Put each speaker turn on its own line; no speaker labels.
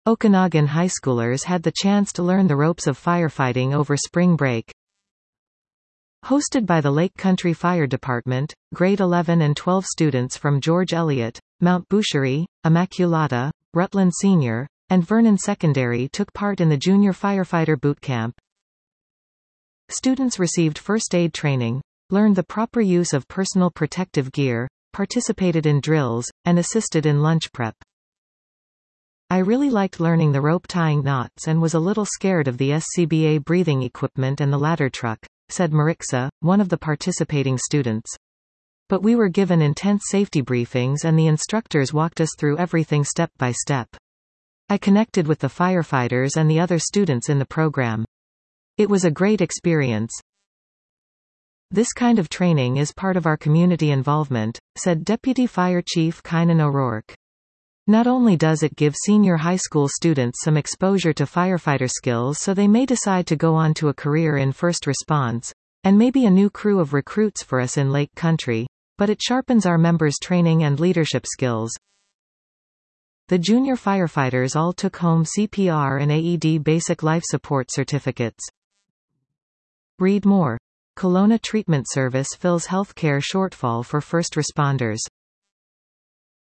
Okanagan high schoolers had the chance to learn the ropes of firefighting over spring break. Hosted by the Lake Country Fire Department, grade 11 and 12 students from George Eliot, Mount Boucherie, Immaculata, Rutland Senior, and Vernon Secondary took part in the Junior Firefighter Boot Camp. Students received first aid training, learned the proper use of personal protective gear, participated in drills, and assisted in lunch prep. I really liked learning the rope tying knots and was a little scared of the SCBA breathing equipment and the ladder truck, said Marixa, one of the participating students. But we were given intense safety briefings and the instructors walked us through everything step by step. I connected with the firefighters and the other students in the program. It was a great experience. This kind of training is part of our community involvement, said Deputy Fire Chief Kynan O'Rourke. Not only does it give senior high school students some exposure to firefighter skills so they may decide to go on to a career in first response, and maybe a new crew of recruits for us in Lake Country, but it sharpens our members' training and leadership skills. The junior firefighters all took home CPR and AED basic life support certificates. Read more. Kelowna Treatment Service fills healthcare shortfall for first responders.